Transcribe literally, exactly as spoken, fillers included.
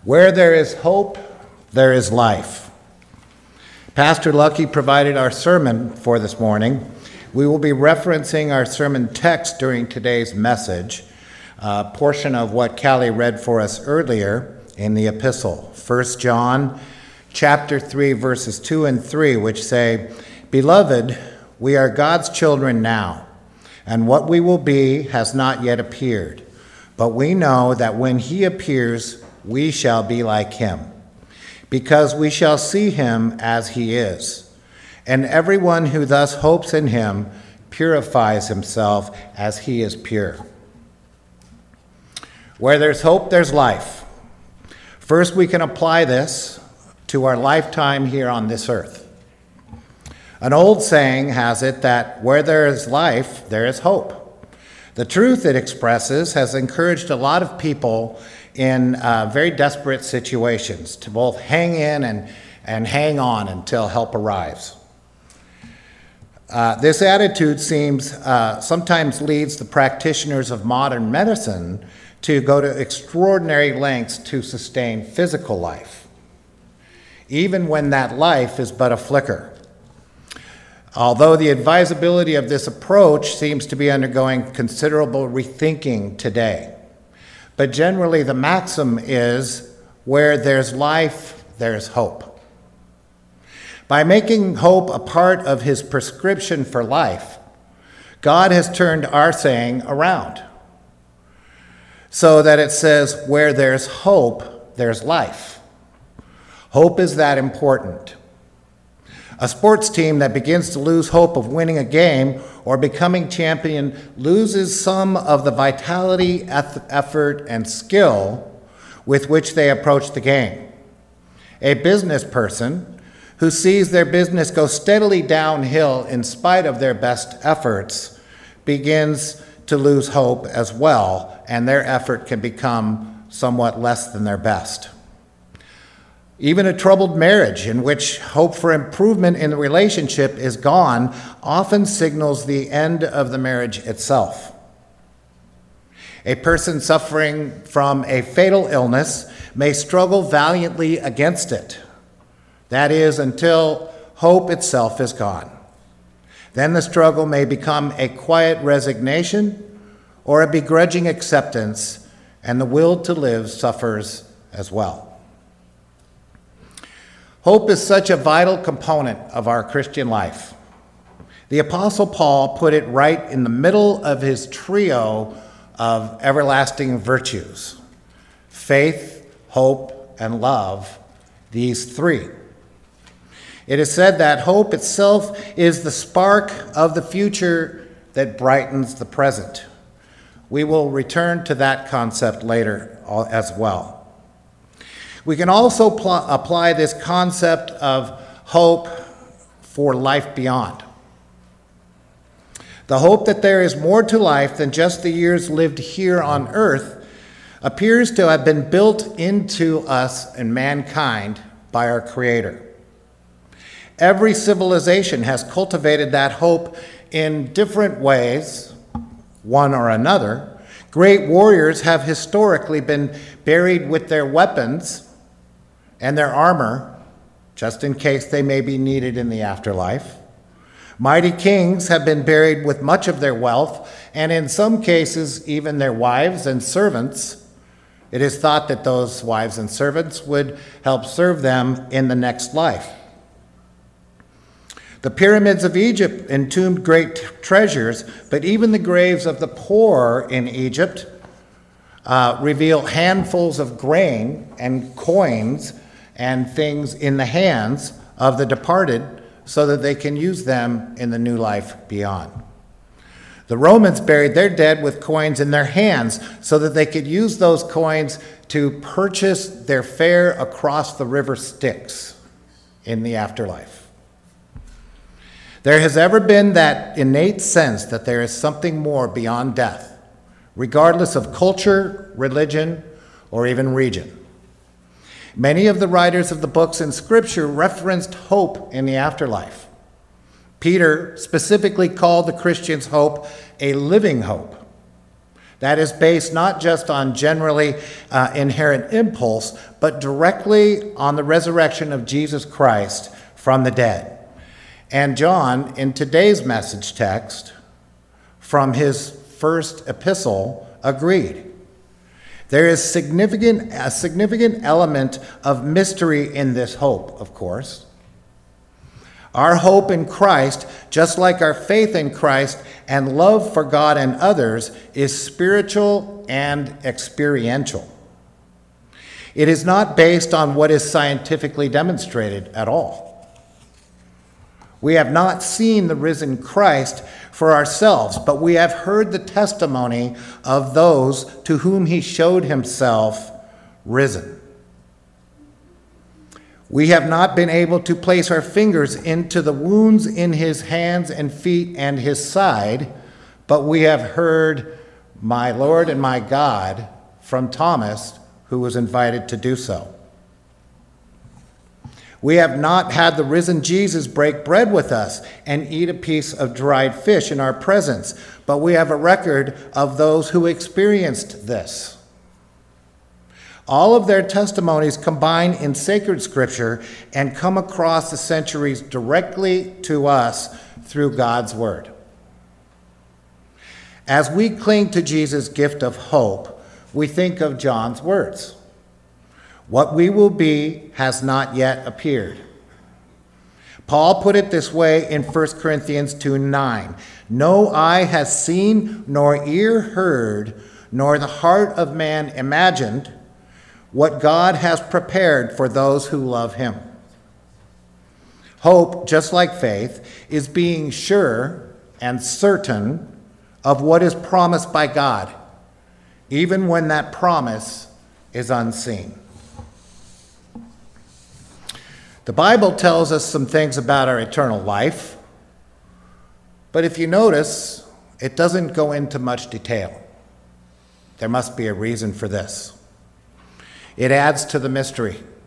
Where there is hope, there is life. Pastor Lucky provided our sermon for this morning. We will be referencing our sermon text during today's message, a portion of what Callie read for us earlier in the epistle, First John chapter three, verses two and three, which say, "Beloved, we are God's children now, and what we will be has not yet appeared. But we know that when he appears, we shall be like him, because we shall see him as he is. And everyone who thus hopes in him purifies himself as he is pure." Where there's hope, there's life. First, we can apply this to our lifetime here on this earth. An old saying has it that where there is life, there is hope. The truth it expresses has encouraged a lot of people in uh, very desperate situations to both hang in and, and hang on until help arrives. Uh, this attitude seems uh, sometimes leads the practitioners of modern medicine to go to extraordinary lengths to sustain physical life, even when that life is but a flicker. Although the advisability of this approach seems to be undergoing considerable rethinking today. But generally, the maxim is, where there's life, there's hope. By making hope a part of his prescription for life, God has turned our saying around, so that it says, where there's hope, there's life. Hope is that important. A sports team that begins to lose hope of winning a game or becoming champion loses some of the vitality, effort, and skill with which they approach the game. A business person who sees their business go steadily downhill in spite of their best efforts begins to lose hope as well, and their effort can become somewhat less than their best. Even a troubled marriage in which hope for improvement in the relationship is gone often signals the end of the marriage itself. A person suffering from a fatal illness may struggle valiantly against it. That is, until hope itself is gone. Then the struggle may become a quiet resignation or a begrudging acceptance, and the will to live suffers as well. Hope is such a vital component of our Christian life. The Apostle Paul put it right in the middle of his trio of everlasting virtues: faith, hope, and love, these three. It is said that hope itself is the spark of the future that brightens the present. We will return to that concept later as well. We can also pl- apply this concept of hope for life beyond. The hope that there is more to life than just the years lived here on earth appears to have been built into us and mankind by our Creator. Every civilization has cultivated that hope in different ways, one or another. Great warriors have historically been buried with their weapons and their armor, just in case they may be needed in the afterlife. Mighty kings have been buried with much of their wealth, and in some cases, even their wives and servants. It is thought that those wives and servants would help serve them in the next life. The pyramids of Egypt entombed great treasures, but even the graves of the poor in Egypt uh, reveal handfuls of grain and coins and things in the hands of the departed so that they can use them in the new life beyond. The Romans buried their dead with coins in their hands so that they could use those coins to purchase their fare across the river Styx in the afterlife. There has ever been that innate sense that there is something more beyond death, regardless of culture, religion, or even region. Many of the writers of the books in Scripture referenced hope in the afterlife. Peter specifically called the Christian's hope a living hope. that is based not just on generally uh, inherent impulse, but directly on the resurrection of Jesus Christ from the dead. And John, in today's message text, from his first epistle, agreed. There is significant, a significant element of mystery in this hope, of course. Our hope in Christ, just like our faith in Christ and love for God and others, is spiritual and experiential. It is not based on what is scientifically demonstrated at all. We have not seen the risen Christ for ourselves, but we have heard the testimony of those to whom he showed himself risen. We have not been able to place our fingers into the wounds in his hands and feet and his side, but we have heard, "My Lord and my God," from Thomas, who was invited to do so. We have not had the risen Jesus break bread with us and eat a piece of dried fish in our presence, but we have a record of those who experienced this. All of their testimonies combine in sacred scripture and come across the centuries directly to us through God's word. As we cling to Jesus' gift of hope, we think of John's words. What we will be has not yet appeared. Paul put it this way in First Corinthians two nine. No eye has seen, nor ear heard, nor the heart of man imagined what God has prepared for those who love him. Hope, just like faith, is being sure and certain of what is promised by God, even when that promise is unseen. The Bible tells us some things about our eternal life, but if you notice, it doesn't go into much detail. There must be a reason for this. It adds to the mystery.